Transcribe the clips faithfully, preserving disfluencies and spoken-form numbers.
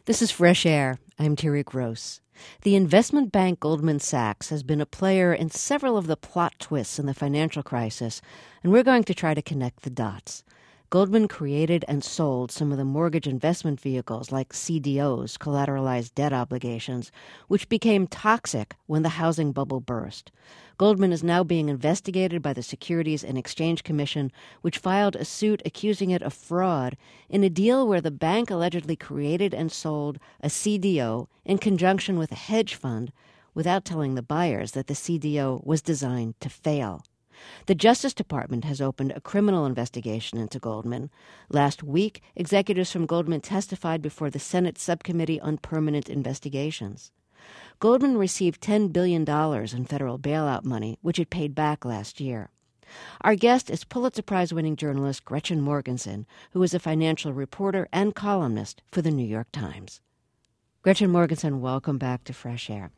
This is Fresh Air. I'm Terry Gross. The investment bank Goldman Sachs has been a player in several of the plot twists in the financial crisis, and we're going to try to connect the dots. Goldman created and sold some of the mortgage investment vehicles like C D Os, collateralized debt obligations, which became toxic when the housing bubble burst. Goldman is now being investigated by the Securities and Exchange Commission, which filed a suit accusing it of fraud in a deal where the bank allegedly created and sold a C D O in conjunction with a hedge fund without telling the buyers that the C D O was designed to fail. The Justice Department has opened a criminal investigation into Goldman. Last week, executives from Goldman testified before the Senate Subcommittee on Permanent Investigations. Goldman received ten billion dollars in federal bailout money, which it paid back last year. Our guest is Pulitzer Prize-winning journalist Gretchen Morgenson, who is a financial reporter and columnist for the New York Times. Gretchen Morgenson, welcome back to Fresh Air.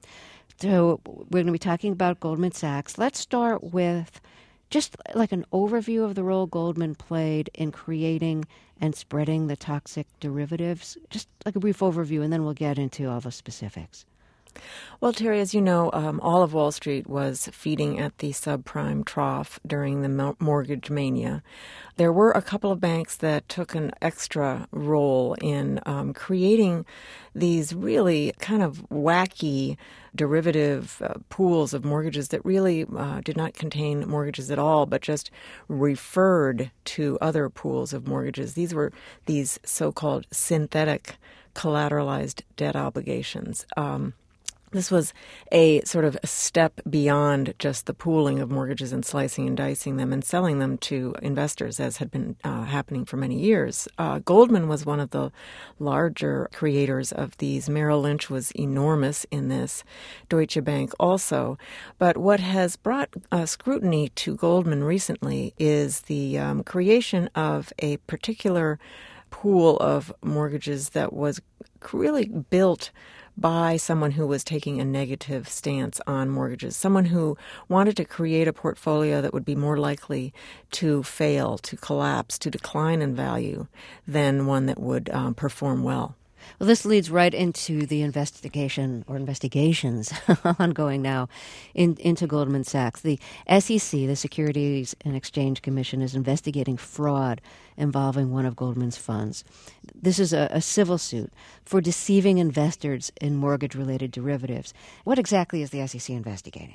So we're going to be talking about Goldman Sachs. Let's start with just like an overview of the role Goldman played in creating and spreading the toxic derivatives. Just like a brief overview, and then we'll get into all the specifics. Well, Terry, as you know, um, all of Wall Street was feeding at the subprime trough during the mo- mortgage mania. There were a couple of banks that took an extra role in um, creating these really kind of wacky derivative uh, pools of mortgages that really uh, did not contain mortgages at all, but just referred to other pools of mortgages. These were these so-called synthetic collateralized debt obligations. Um, This was a sort of a step beyond just the pooling of mortgages and slicing and dicing them and selling them to investors, as had been uh, happening for many years. Uh, Goldman was one of the larger creators of these. Merrill Lynch was enormous in this, Deutsche Bank also. But what has brought uh, scrutiny to Goldman recently is the um, creation of a particular pool of mortgages that was really built by someone who was taking a negative stance on mortgages, someone who wanted to create a portfolio that would be more likely to fail, to collapse, to decline in value than one that would um, perform well. Well, this leads right into the investigation or investigations ongoing now in, into Goldman Sachs. The S E C, the Securities and Exchange Commission, is investigating fraud involving one of Goldman's funds. This is a, a civil suit for deceiving investors in mortgage-related derivatives. What exactly is the S E C investigating?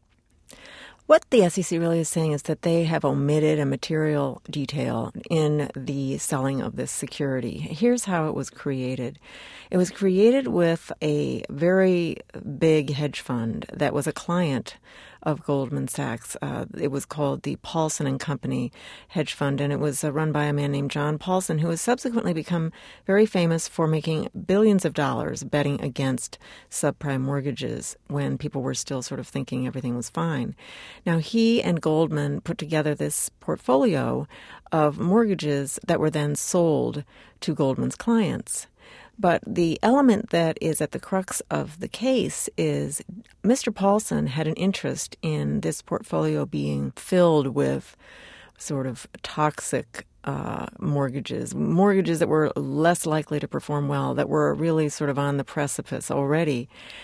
What the S E C really is saying is that they have omitted a material detail in the selling of this security. Here's how it was created. It was created with a very big hedge fund that was a client of Goldman Sachs. Uh, it was called the Paulson and Company hedge fund, and it was uh, run by a man named John Paulson, who has subsequently become very famous for making billions of dollars betting against subprime mortgages when people were still sort of thinking everything was fine. Now, he and Goldman put together this portfolio of mortgages that were then sold to Goldman's clients. But the element that is at the crux of the case is Mister Paulson had an interest in this portfolio being filled with sort of toxic uh, mortgages, mortgages that were less likely to perform well, that were really sort of on the precipice already.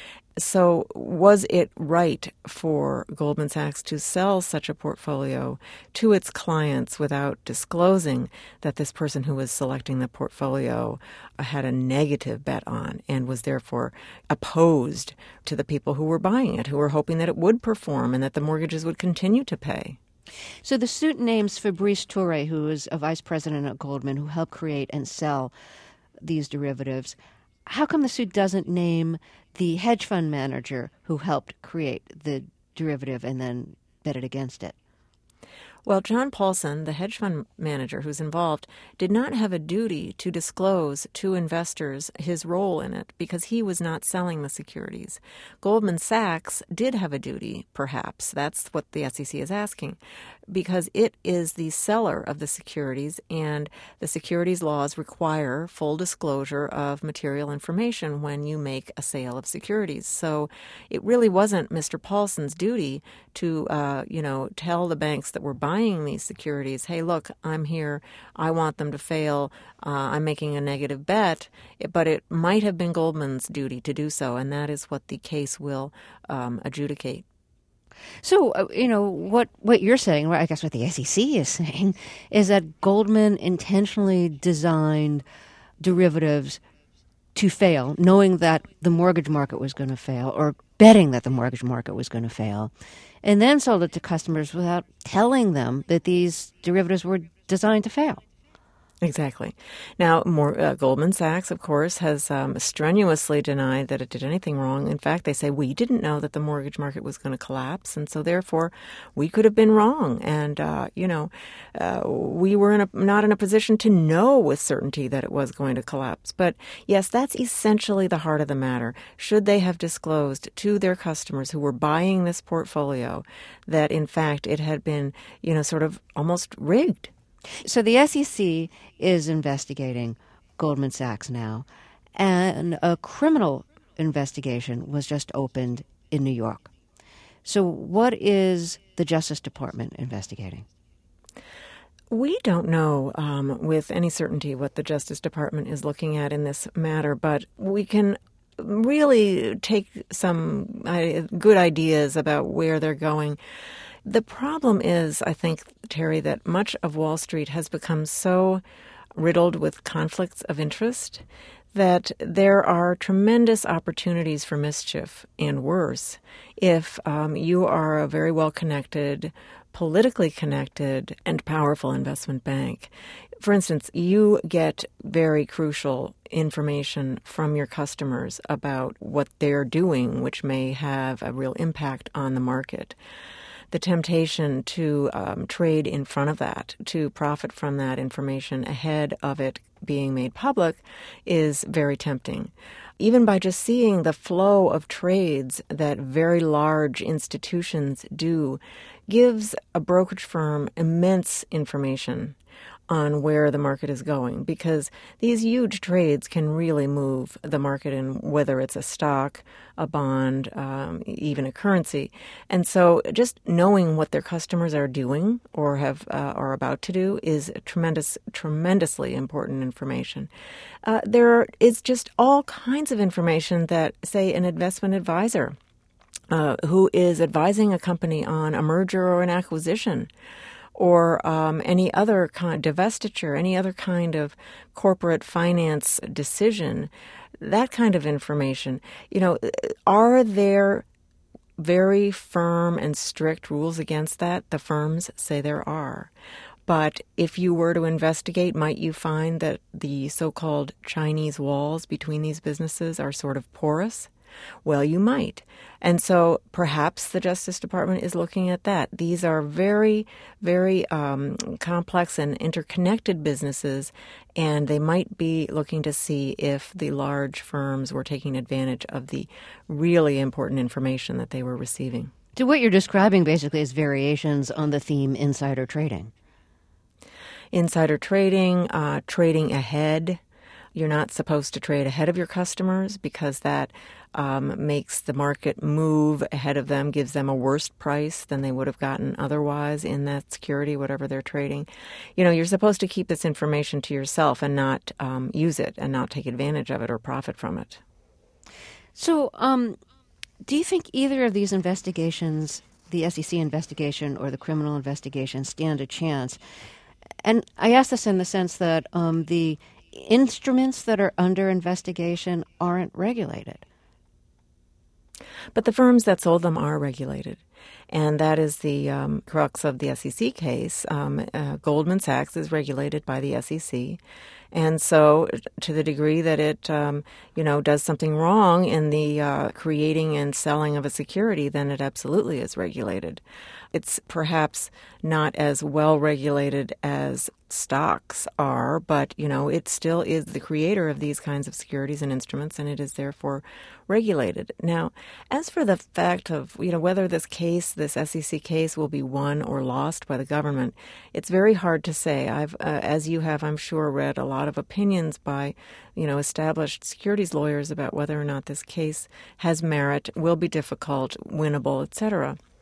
So was it right for Goldman Sachs to sell such a portfolio to its clients without disclosing that this person who was selecting the portfolio had a negative bet on and was therefore opposed to the people who were buying it, who were hoping that it would perform and that the mortgages would continue to pay? So the suit names Fabrice Touré, who is a vice president at Goldman, who helped create and sell these derivatives. How come the suit doesn't name the hedge fund manager who helped create the derivative and then betted against it? Well, John Paulson, the hedge fund manager who's involved, did not have a duty to disclose to investors his role in it because he was not selling the securities. Goldman Sachs did have a duty, perhaps. That's what the S E C is asking, because it is the seller of the securities, and the securities laws require full disclosure of material information when you make a sale of securities. So it really wasn't Mister Paulson's duty to, uh, you know, tell the banks that were buying buying these securities, hey, look, I'm here, I want them to fail, uh, I'm making a negative bet, but it might have been Goldman's duty to do so, and that is what the case will um, adjudicate. So, uh, you know, what, what you're saying, or I guess what the S E C is saying, is that Goldman intentionally designed derivatives to fail, knowing that the mortgage market was going to fail, or betting that the mortgage market was going to fail, and then sold it to customers without telling them that these derivatives were designed to fail. Exactly. Now, more, uh, Goldman Sachs, of course, has um, strenuously denied that it did anything wrong. In fact, they say we didn't know that the mortgage market was going to collapse, and so therefore we could have been wrong. And, uh, you know, uh, we were in a, not in a position to know with certainty that it was going to collapse. But yes, that's essentially the heart of the matter. Should they have disclosed to their customers who were buying this portfolio that, in fact, it had been, you know, sort of almost rigged? So the S E C is investigating Goldman Sachs now, and a criminal investigation was just opened in New York. So what is the Justice Department investigating? We don't know um, with any certainty what the Justice Department is looking at in this matter, but we can really take some uh, good ideas about where they're going. The problem is, I think, Terry, that much of Wall Street has become so riddled with conflicts of interest that there are tremendous opportunities for mischief and worse if um, you are a very well-connected, politically connected, and powerful investment bank. For instance, you get very crucial information from your customers about what they're doing, which may have a real impact on the market. The temptation to um, trade in front of that, to profit from that information ahead of it being made public, is very tempting. Even by just seeing the flow of trades that very large institutions do, gives a brokerage firm immense information on where the market is going, because these huge trades can really move the market in, whether it's a stock, a bond, um, even a currency. And so just knowing what their customers are doing or have uh, are about to do is tremendous, tremendously important information. Uh, there is just all kinds of information that, say, an investment advisor uh, who is advising a company on a merger or an acquisition, or um, any other kind of divestiture, any other kind of corporate finance decision, that kind of information. You know, are there very firm and strict rules against that? The firms say there are. But if you were to investigate, might you find that the so-called Chinese walls between these businesses are sort of porous? Well, you might. And so perhaps the Justice Department is looking at that. These are very, very um, complex and interconnected businesses, and they might be looking to see if the large firms were taking advantage of the really important information that they were receiving. So what you're describing basically is variations on the theme insider trading. Insider trading, uh, trading ahead. You're not supposed to trade ahead of your customers because that um, makes the market move ahead of them, gives them a worse price than they would have gotten otherwise in that security, whatever they're trading. You know, you're supposed to keep this information to yourself and not um, use it and not take advantage of it or profit from it. So um, do you think either of these investigations, the S E C investigation or the criminal investigation, stand a chance? And I ask this in the sense that um, the instruments that are under investigation aren't regulated. But the firms that sold them are regulated. And that is the um, crux of the S E C case. Um, uh, Goldman Sachs is regulated by the S E C. And so to the degree that it, um, you know, does something wrong in the uh, creating and selling of a security, then it absolutely is regulated. It's perhaps not as well regulated as stocks are, but, you know, it still is the creator of these kinds of securities and instruments, and it is therefore regulated. Now, as for the fact of, you know, whether this case, this S E C case, will be won or lost by the government, it's very hard to say. I've, uh, as you have, I'm sure, read a lot of opinions by, you know, established securities lawyers about whether or not this case has merit, will be difficult, winnable, et cetera.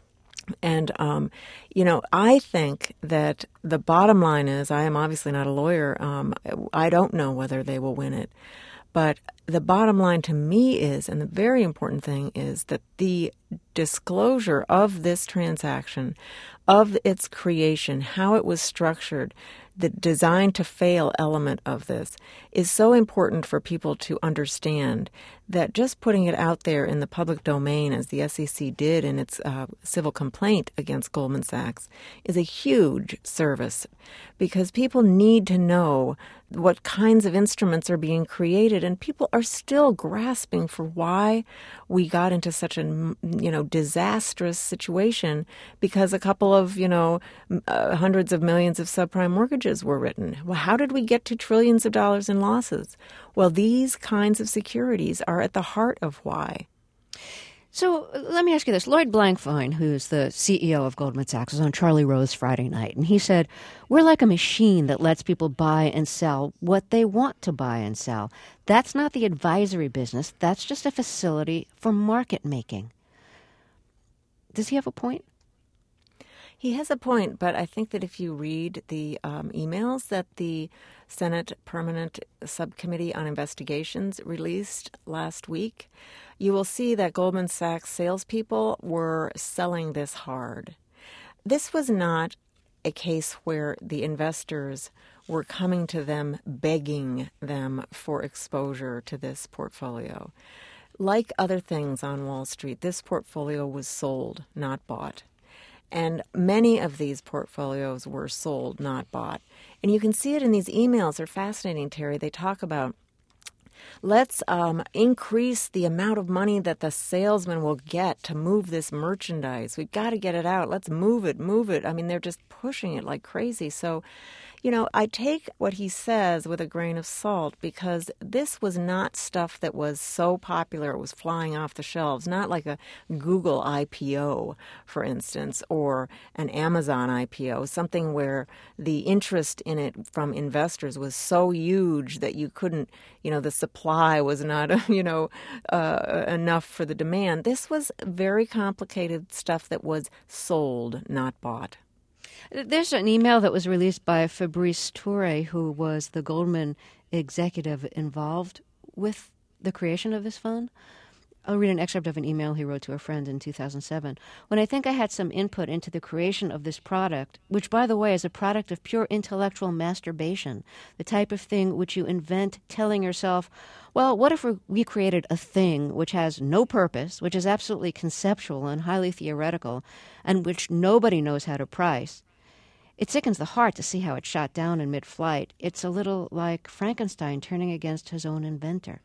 And, um, you know, I think that the bottom line is, I am obviously not a lawyer. Um, I don't know whether they will win it. But the bottom line to me is, and the very important thing is, that the disclosure of this transaction, of its creation, how it was structured, the design to fail element of this is so important for people to understand that just putting it out there in the public domain, as the S E C did in its uh, civil complaint against Goldman Sachs, is a huge service, because people need to know what kinds of instruments are being created, and people are still grasping for why we got into such a, you know, disastrous situation because a couple of, you know, uh, hundreds of millions of subprime mortgages were written. Well, how did we get to trillions of dollars in losses? Well, these kinds of securities are at the heart of why. So let me ask you this. Lloyd Blankfein, who's the C E O of Goldman Sachs, was on Charlie Rose Friday night, and he said, we're like a machine that lets people buy and sell what they want to buy and sell. That's not the advisory business. That's just a facility for market making. Does he have a point? He has a point, but I think that if you read the um, emails that the Senate Permanent Subcommittee on Investigations released last week, you will see that Goldman Sachs salespeople were selling this hard. This was not a case where the investors were coming to them begging them for exposure to this portfolio. Like other things on Wall Street, this portfolio was sold, not bought. And many of these portfolios were sold, not bought. And you can see it in these emails. They're fascinating, Terry. They talk about, let's um, increase the amount of money that the salesman will get to move this merchandise. We've got to get it out. Let's move it, move it. I mean, they're just pushing it like crazy. So, you know, I take what he says with a grain of salt, because this was not stuff that was so popular it was flying off the shelves, not like a Google I P O, for instance, or an Amazon I P O, something where the interest in it from investors was so huge that you couldn't, you know, the supply was not, you know, uh, enough for the demand. This was very complicated stuff that was sold, not bought. There's an email that was released by Fabrice Touré, who was the Goldman executive involved with the creation of this fund. I'll read an excerpt of an email he wrote to a friend in two thousand seven. When I think I had some input into the creation of this product, which, by the way, is a product of pure intellectual masturbation, the type of thing which you invent telling yourself, well, what if we created a thing which has no purpose, which is absolutely conceptual and highly theoretical, and which nobody knows how to price? It sickens the heart to see how it's shot down in mid-flight. It's a little like Frankenstein turning against his own inventor.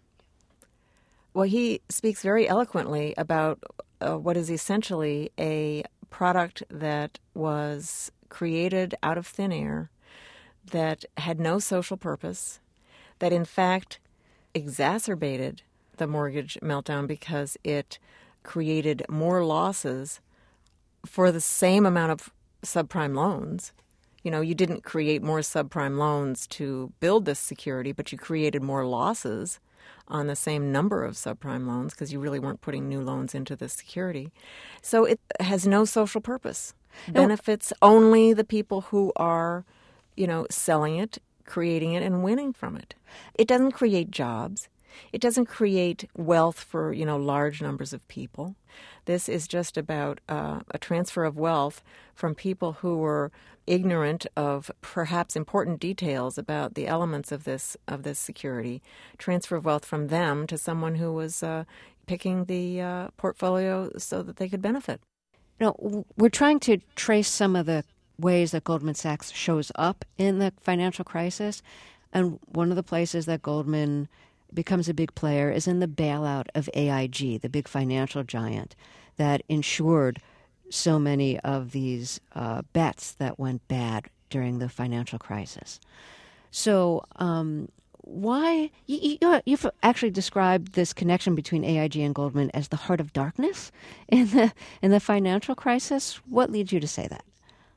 Well, he speaks very eloquently about uh, what is essentially a product that was created out of thin air, that had no social purpose, that in fact exacerbated the mortgage meltdown because it created more losses for the same amount of subprime loans. You know, you didn't create more subprime loans to build this security, but you created more losses on the same number of subprime loans because you really weren't putting new loans into the security. So it has no social purpose. Benefits only the people who are, you know, selling it, creating it, and winning from it. It doesn't create jobs. It doesn't create wealth for, you know, large numbers of people. This is just about uh, a transfer of wealth from people who were ignorant of perhaps important details about the elements of this of this security. Transfer of wealth from them to someone who was uh, picking the uh, portfolio so that they could benefit. You know, we're trying to trace some of the ways that Goldman Sachs shows up in the financial crisis, and one of the places that Goldman becomes a big player is in the bailout of A I G, the big financial giant that insured so many of these uh, bets that went bad during the financial crisis. So um, why you, you, you've actually described this connection between A I G and Goldman as the heart of darkness in the in the financial crisis. What leads you to say that?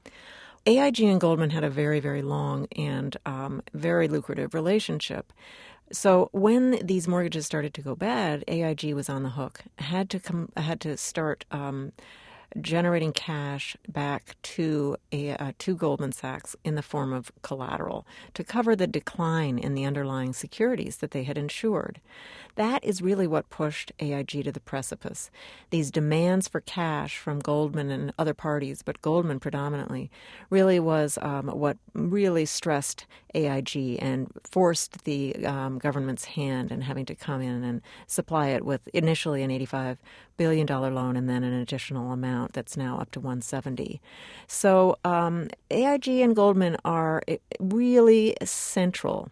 A I G and Goldman had a very, very long and um, very lucrative relationship. So when these mortgages started to go bad, A I G was on the hook, had to come, had to start um, generating cash back to a, uh, to Goldman Sachs in the form of collateral to cover the decline in the underlying securities that they had insured. That is really what pushed A I G to the precipice. These demands for cash from Goldman and other parties, but Goldman predominantly, really was um, what really stressed A I G and forced the um, government's hand in having to come in and supply it with initially an eighty-five billion dollars loan and then an additional amount that's now up to one hundred seventy. So um, A I G and Goldman are really central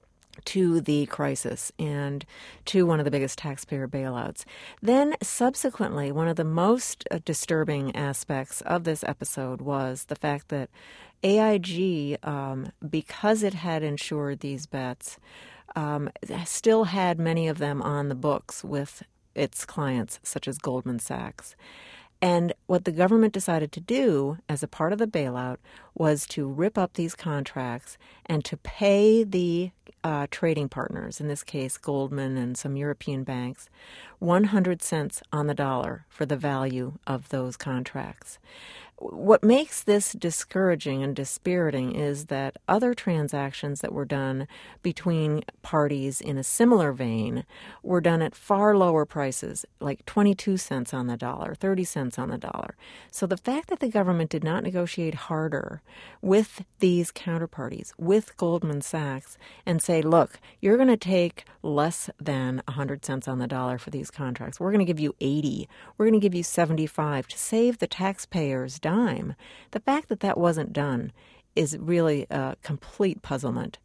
to the crisis and to one of the biggest taxpayer bailouts. Then subsequently, one of the most uh, disturbing aspects of this episode was the fact that A I G, um, because it had insured these bets, um, still had many of them on the books with its clients, such as Goldman Sachs. And what the government decided to do as a part of the bailout was to rip up these contracts and to pay the uh, trading partners, in this case Goldman and some European banks, one hundred cents on the dollar for the value of those contracts. What makes this discouraging and dispiriting is that other transactions that were done between parties in a similar vein were done at far lower prices, like twenty-two cents on the dollar, thirty cents on the dollar. So the fact that the government did not negotiate harder with these counterparties, with Goldman Sachs, and say, look, you're going to take less than one hundred cents on the dollar for these contracts. We're going to give you eighty. We're going to give you seventy-five to save the taxpayers dime. The fact that that wasn't done is really a complete puzzlement.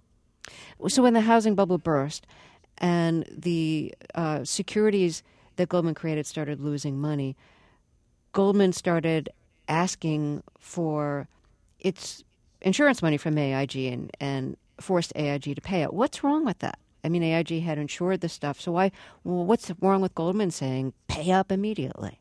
So when the housing bubble burst and the uh, securities that Goldman created started losing money, Goldman started asking for its insurance money from A I G and, and forced A I G to pay it. What's wrong with that? I mean, A I G had insured the stuff, so why? Well, what's wrong with Goldman saying pay up immediately?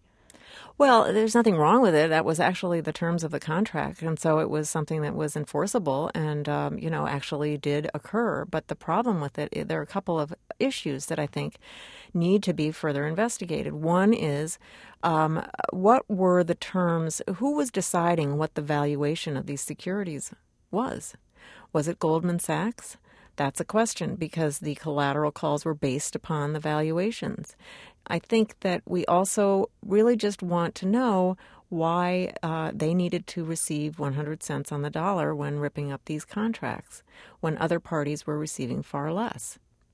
Well, there's nothing wrong with it. That was actually the terms of the contract, and so it was something that was enforceable and, um, you know, actually did occur. But the problem with it, there are a couple of issues that I think need to be further investigated. One is um, what were the terms, who was deciding what the valuation of these securities was? Was it Goldman Sachs? That's a question because the collateral calls were based upon the valuations. I think that we also really just want to know why uh, they needed to receive one hundred cents on the dollar when ripping up these contracts, when other parties were receiving far less.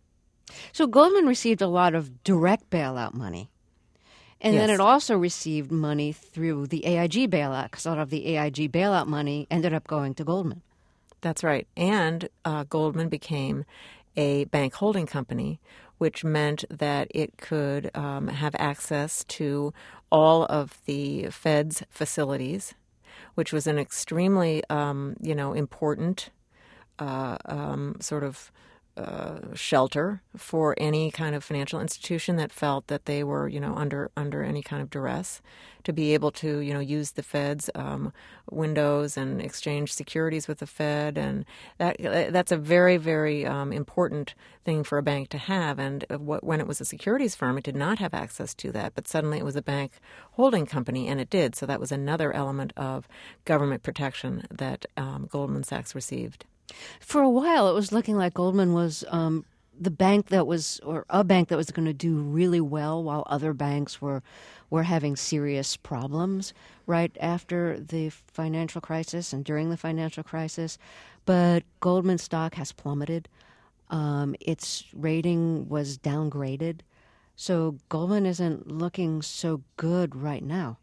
So Goldman received a lot of direct bailout money. And yes. then it also received money through the A I G bailout, because a lot of the A I G bailout money ended up going to Goldman. That's right. And uh, Goldman became a bank holding company, which meant that it could um, have access to all of the Fed's facilities, which was an extremely, um, you know, important uh, um, sort of uh, shelter for any kind of financial institution that felt that they were, you know, under under any kind of duress, to be able to, you know, use the Fed's um, windows and exchange securities with the Fed, and that that's a very, very um, important thing for a bank to have. And what, when it was a securities firm, it did not have access to that, but suddenly it was a bank holding company, and it did. So that was another element of government protection that um, Goldman Sachs received. For a while, it was looking like Goldman was um, the bank that was, or a bank that was going to do really well, while other banks were were having serious problems right after the financial crisis and during the financial crisis. But Goldman stock has plummeted. Um, its rating was downgraded. So Goldman isn't looking so good right now.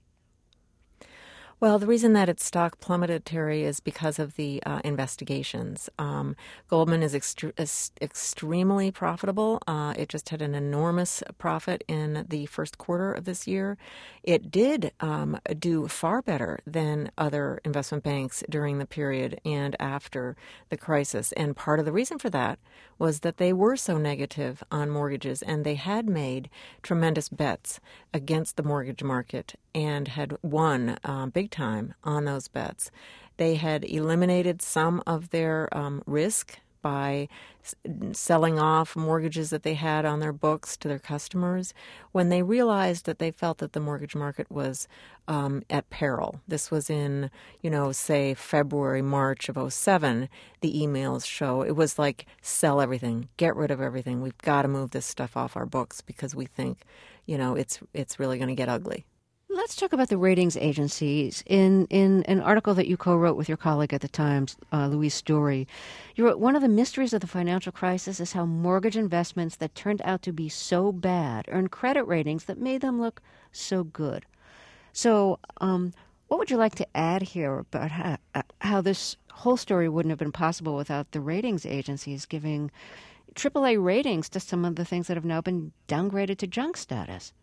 Well, the reason that its stock plummeted, Terry, is because of the uh, investigations. Um, Goldman is, extre- is extremely profitable. Uh, it just had an enormous profit in the first quarter of this year. It did um, do far better than other investment banks during the period and after the crisis. And part of the reason for that was that they were so negative on mortgages, and they had made tremendous bets against the mortgage market and had won um, big time on those bets. They had eliminated some of their um, risk by s- selling off mortgages that they had on their books to their customers when they realized that they felt that the mortgage market was um, at peril. This was in, you know, say February, March of oh seven. The emails show it was like sell everything, get rid of everything. We've got to move this stuff off our books because we think, you know, it's it's really going to get ugly. Let's talk about the ratings agencies. In in an article that you co-wrote with your colleague at the Times, uh, Louise Story, you wrote, one of the mysteries of the financial crisis is how mortgage investments that turned out to be so bad earned credit ratings that made them look so good. So um, what would you like to add here about how, how this whole story wouldn't have been possible without the ratings agencies giving triple A ratings to some of the things that have now been downgraded to junk status?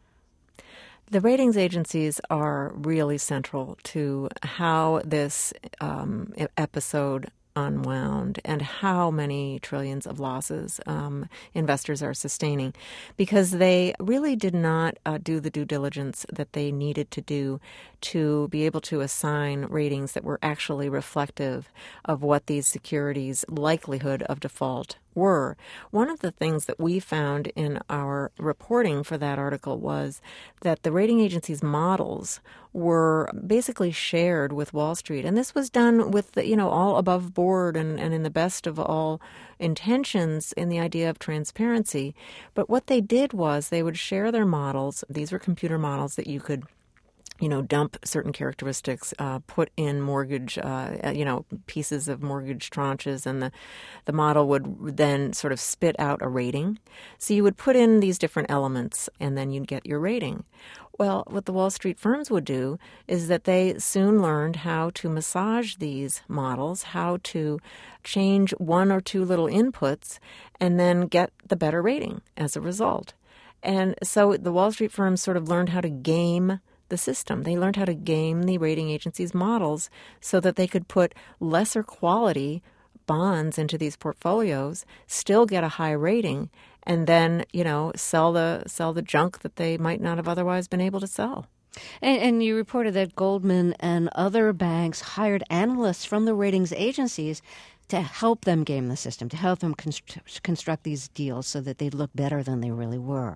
The ratings agencies are really central to how this um, episode unwound and how many trillions of losses um, investors are sustaining, because they really did not uh, do the due diligence that they needed to do to be able to assign ratings that were actually reflective of what these securities' likelihood of default were. One of the things that we found in our reporting for that article was that the rating agencies' models were basically shared with Wall Street. And this was done with, the, you know, all above board and, and in the best of all intentions in the idea of transparency. But what they did was they would share their models. These were computer models that you could you know, dump certain characteristics, uh, put in mortgage, uh, you know, pieces of mortgage tranches, and the, the model would then sort of spit out a rating. So you would put in these different elements, and then you'd get your rating. Well, what the Wall Street firms would do is that they soon learned how to massage these models, how to change one or two little inputs, and then get the better rating as a result. And so the Wall Street firms sort of learned how to game the system. They learned how to game the rating agencies' models so that they could put lesser quality bonds into these portfolios, still get a high rating, and then, you know, sell the sell the junk that they might not have otherwise been able to sell. And, and you reported that Goldman and other banks hired analysts from the ratings agencies to help them game the system, to help them const- construct these deals so that they'd look better than they really were.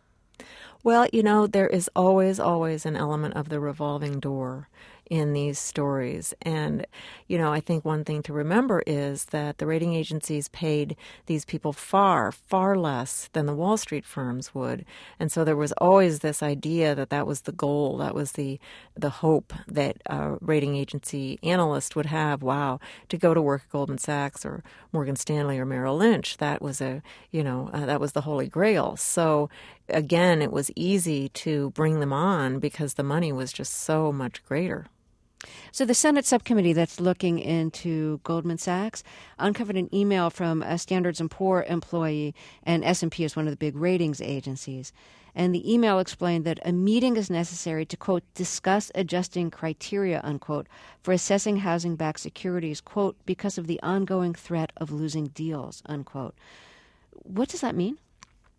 Well, you know, there is always, always an element of the revolving door in these stories. And, you know, I think one thing to remember is that the rating agencies paid these people far, far less than the Wall Street firms would. And so there was always this idea that that was the goal, that was the the hope that a rating agency analyst would have, wow, to go to work at Goldman Sachs or Morgan Stanley or Merrill Lynch. That was a, you know, uh, that was the holy grail. So again, it was easy to bring them on because the money was just so much greater. So the Senate subcommittee that's looking into Goldman Sachs uncovered an email from a Standards and Poor's employee, and S and P is one of the big ratings agencies. And the email explained that a meeting is necessary to, quote, discuss adjusting criteria, unquote, for assessing housing-backed securities, quote, because of the ongoing threat of losing deals, unquote. What does that mean?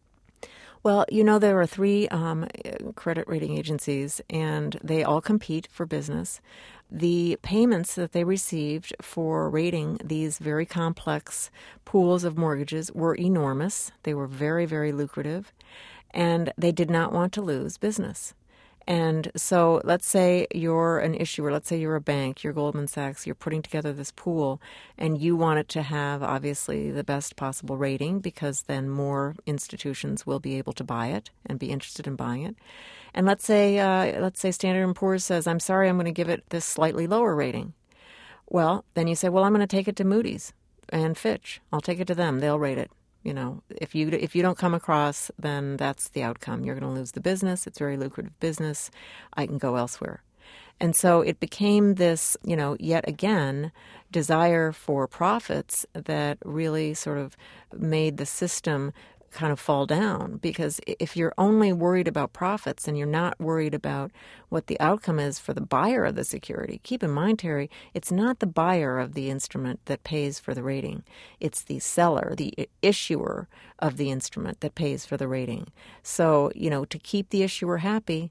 Well, you know, there are three um, credit rating agencies, and they all compete for business. The payments that they received for rating these very complex pools of mortgages were enormous. They were very, very lucrative, and they did not want to lose business. And so let's say you're an issuer, let's say you're a bank, you're Goldman Sachs, you're putting together this pool, and you want it to have, obviously, the best possible rating because then more institutions will be able to buy it and be interested in buying it. And let's say uh, let's say Standard and Poor's says, I'm sorry, I'm going to give it this slightly lower rating. Well, then you say, well, I'm going to take it to Moody's and Fitch. I'll take it to them. They'll rate it. You know, if you if you don't come across, then that's the outcome. You're going to lose the business. It's very lucrative business. I can go elsewhere. And so it became this, you know, yet again, desire for profits that really sort of made the system kind of fall down. Because if you're only worried about profits and you're not worried about what the outcome is for the buyer of the security, keep in mind, Terry, it's not the buyer of the instrument that pays for the rating. It's the seller, the issuer of the instrument that pays for the rating. So, you know, to keep the issuer happy,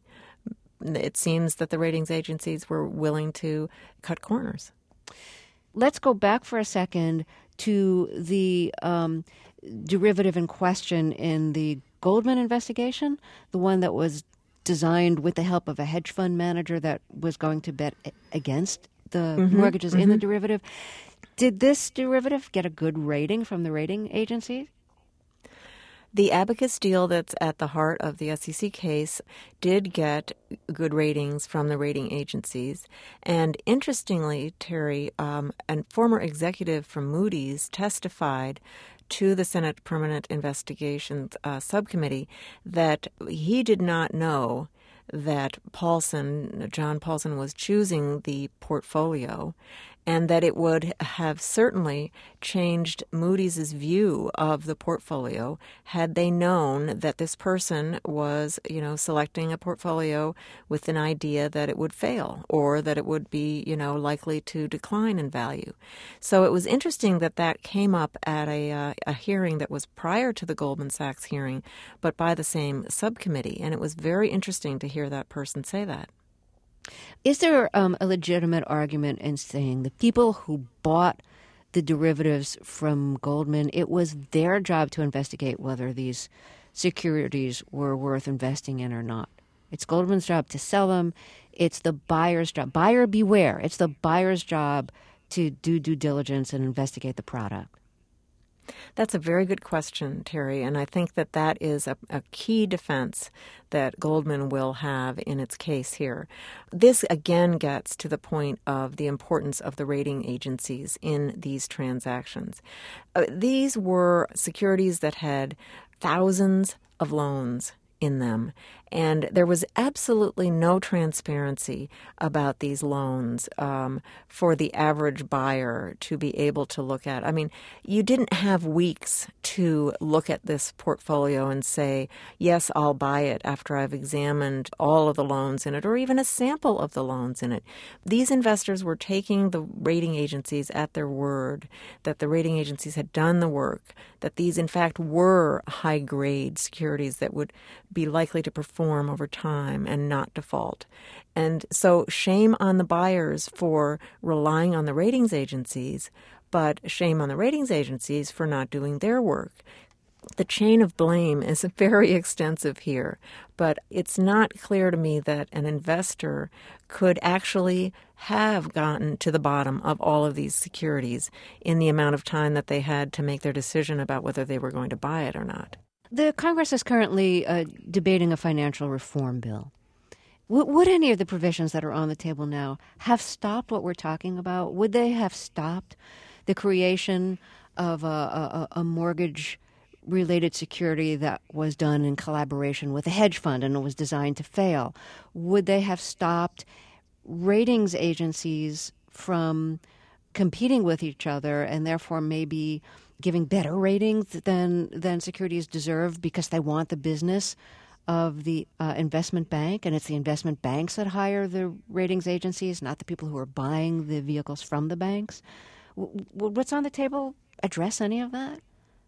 it seems that the ratings agencies were willing to cut corners. Let's go back for a second to the um, derivative in question in the Goldman investigation, the one that was designed with the help of a hedge fund manager that was going to bet against the mm-hmm, mortgages mm-hmm. in the derivative. Did this derivative get a good rating from the rating agencies? The Abacus deal that's at the heart of the S E C case did get good ratings from the rating agencies. And interestingly, Terry, um, a former executive from Moody's testified to the Senate Permanent Investigations uh, Subcommittee that he did not know that Paulson, John Paulson, was choosing the portfolio, and that it would have certainly changed Moody's view of the portfolio had they known that this person was, you know, selecting a portfolio with an idea that it would fail or that it would be, you know, likely to decline in value. So it was interesting that that came up at a, uh, a hearing that was prior to the Goldman Sachs hearing, but by the same subcommittee. And it was very interesting to hear that person say that. Is there um, a legitimate argument in saying the people who bought the derivatives from Goldman, it was their job to investigate whether these securities were worth investing in or not? It's Goldman's job to sell them. It's the buyer's job. Buyer beware. It's the buyer's job to do due diligence and investigate the product. That's a very good question, Terry, and I think that that is a, a key defense that Goldman will have in its case here. This again gets to the point of the importance of the rating agencies in these transactions. Uh, these were securities that had thousands of loans in them, and there was absolutely no transparency about these loans um, for the average buyer to be able to look at. I mean, you didn't have weeks to look at this portfolio and say, yes, I'll buy it after I've examined all of the loans in it or even a sample of the loans in it. These investors were taking the rating agencies at their word that the rating agencies had done the work, that these in fact were high-grade securities that would be likely to perform over time and not default. And so shame on the buyers for relying on the ratings agencies, but shame on the ratings agencies for not doing their work. The chain of blame is very extensive here, but it's not clear to me that an investor could actually have gotten to the bottom of all of these securities in the amount of time that they had to make their decision about whether they were going to buy it or not. The Congress is currently uh, debating a financial reform bill. W- would any of the provisions that are on the table now have stopped what we're talking about? Would they have stopped the creation of a, a, a mortgage-related security that was done in collaboration with a hedge fund and it was designed to fail? Would they have stopped ratings agencies from competing with each other and therefore maybe giving better ratings than than securities deserve because they want the business of the uh, investment bank, and it's the investment banks that hire the ratings agencies, not the people who are buying the vehicles from the banks? W- what's on the table address any of that?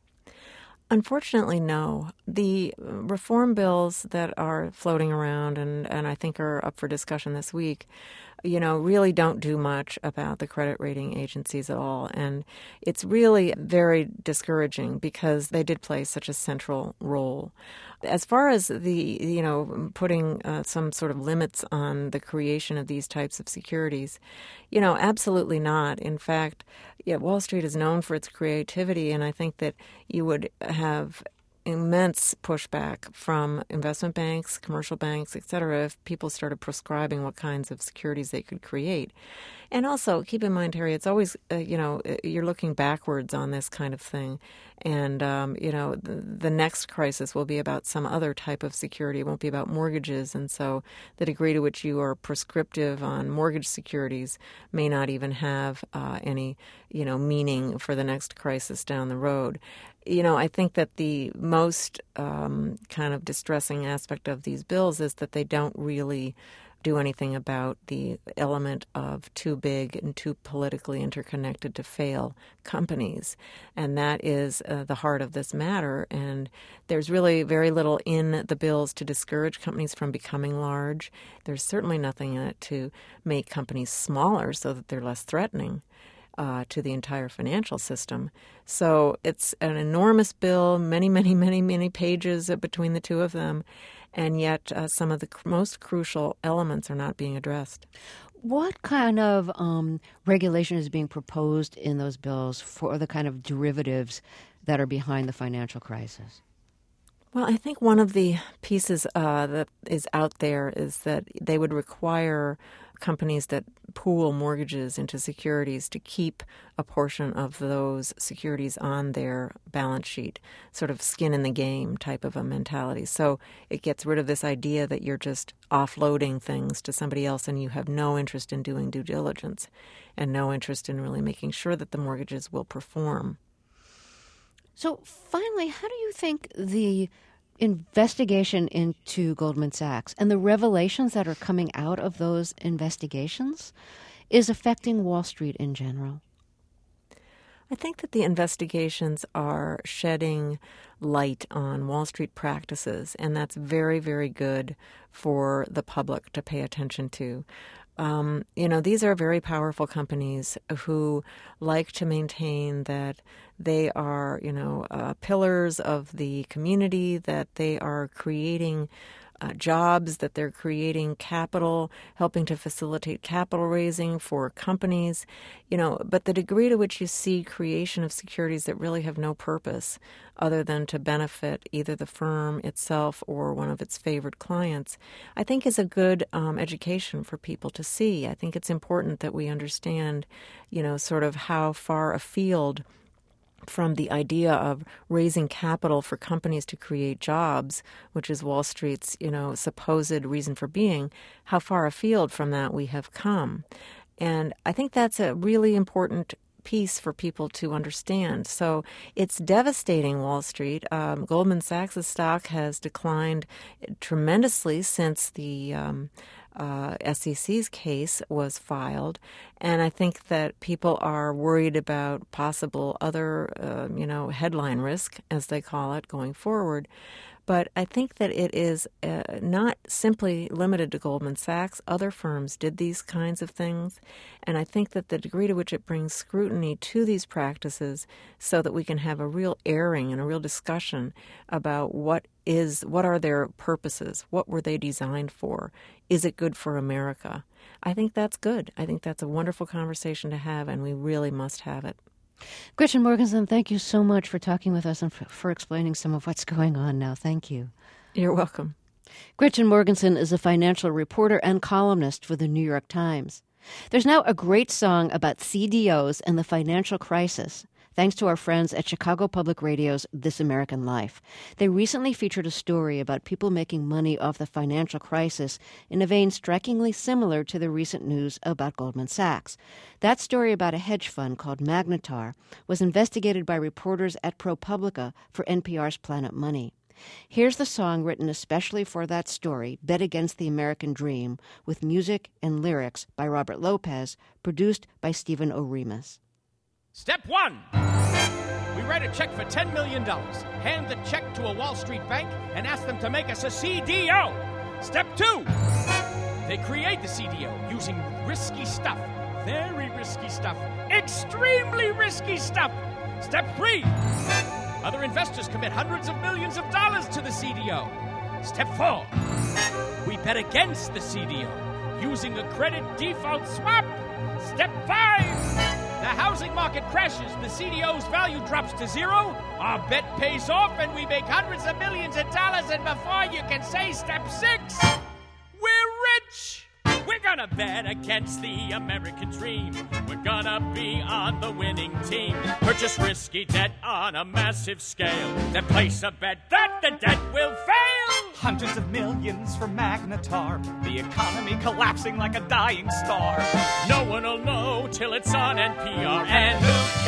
Unfortunately, no. The reform bills that are floating around and, and I think are up for discussion this week, you know, really don't do much about the credit rating agencies at all. And it's really very discouraging because they did play such a central role. As far as the, you know, putting uh, some sort of limits on the creation of these types of securities, you know, absolutely not. In fact, yeah, Wall Street is known for its creativity, and I think that you would have immense pushback from investment banks, commercial banks, et cetera, if people started prescribing what kinds of securities they could create. And also, keep in mind, Harry, it's always, uh, you know, you're looking backwards on this kind of thing. And, um, you know, the, the next crisis will be about some other type of security. It won't be about mortgages. And so the degree to which you are prescriptive on mortgage securities may not even have uh, any, you know, meaning for the next crisis down the road. You know, I think that the most um, kind of distressing aspect of these bills is that they don't really do anything about the element of too big and too politically interconnected to fail companies. And that is uh, the heart of this matter. And there's really very little in the bills to discourage companies from becoming large. There's certainly nothing in it to make companies smaller so that they're less threatening. uh, to the entire financial system. So it's an enormous bill, many, many, many, many pages between the two of them, and yet uh, some of the cr- most crucial elements are not being addressed. What kind of um, regulation is being proposed in those bills for the kind of derivatives that are behind the financial crisis? Well, I think one of the pieces uh, that is out there is that they would require companies that pool mortgages into securities to keep a portion of those securities on their balance sheet, sort of skin in the game type of a mentality. So it gets rid of this idea that you're just offloading things to somebody else and you have no interest in doing due diligence and no interest in really making sure that the mortgages will perform. So finally, how do you think the investigation into Goldman Sachs and the revelations that are coming out of those investigations is affecting Wall Street in general? I think that the investigations are shedding light on Wall Street practices, and that's very, very good for the public to pay attention to. Um, you know, these are very powerful companies who like to maintain that they are, you know, uh, pillars of the community, that they are creating uh, jobs, that they're creating capital, helping to facilitate capital raising for companies, you know, but the degree to which you see creation of securities that really have no purpose other than to benefit either the firm itself or one of its favored clients, I think is a good um, education for people to see. I think it's important that we understand, you know, sort of how far afield from the idea of raising capital for companies to create jobs, which is Wall Street's, you know, supposed reason for being, how far afield from that we have come. And I think that's a really important piece for people to understand. So it's devastating Wall Street. Um, Goldman Sachs' stock has declined tremendously since the um, uh, S E C's case was filed, and I think that people are worried about possible other, uh, you know, headline risk, as they call it, going forward. But I think that it is uh, not simply limited to Goldman Sachs. Other firms did these kinds of things. And I think that the degree to which it brings scrutiny to these practices so that we can have a real airing and a real discussion about what is, what are their purposes? What were they designed for? Is it good for America? I think that's good. I think that's a wonderful conversation to have, and we really must have it. Gretchen Morgenson, thank you so much for talking with us and for, for explaining some of what's going on now. Thank you. You're welcome. Gretchen Morgenson is a financial reporter and columnist for the New York Times. There's now a great song about C D Os and the financial crisis, thanks to our friends at Chicago Public Radio's This American Life. They recently featured a story about people making money off the financial crisis in a vein strikingly similar to the recent news about Goldman Sachs. That story about a hedge fund called Magnetar was investigated by reporters at ProPublica for N P R's Planet Money. Here's the song written especially for that story, Bet Against the American Dream, with music and lyrics by Robert Lopez, produced by Stephen O'Remus. Step one. We write a check for ten million dollars, hand the check to a Wall Street bank, and ask them to make us a C D O. Step two. They create the C D O using risky stuff. Very risky stuff. Extremely risky stuff. Step three. Other investors commit hundreds of millions of dollars to the C D O. Step four. We bet against the C D O using a credit default swap. Step five. The housing market crashes, the C D O's value drops to zero, our bet pays off, and we make hundreds of millions of dollars, and before you can say step six, we're rich! We're gonna bet against the American dream. We're gonna be on the winning team. Purchase risky debt on a massive scale, then place a bet that the debt will fail. Hundreds of millions for Magnetar, the economy collapsing like a dying star. No one will know till it's on N P R, and who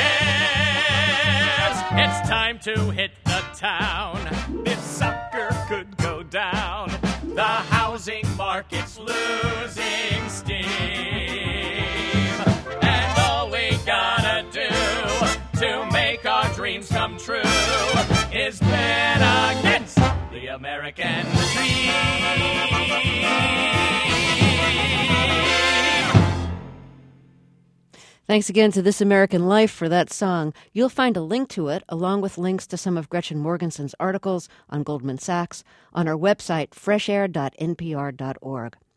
cares? It's time to hit the town. This sucker could go down. The housing market's losing steam, and all we gotta do to make our dreams come true is bet against the American dream. Thanks again to This American Life for that song. You'll find a link to it, along with links to some of Gretchen Morganson's articles on Goldman Sachs, on our website, fresh air dot n p r dot org.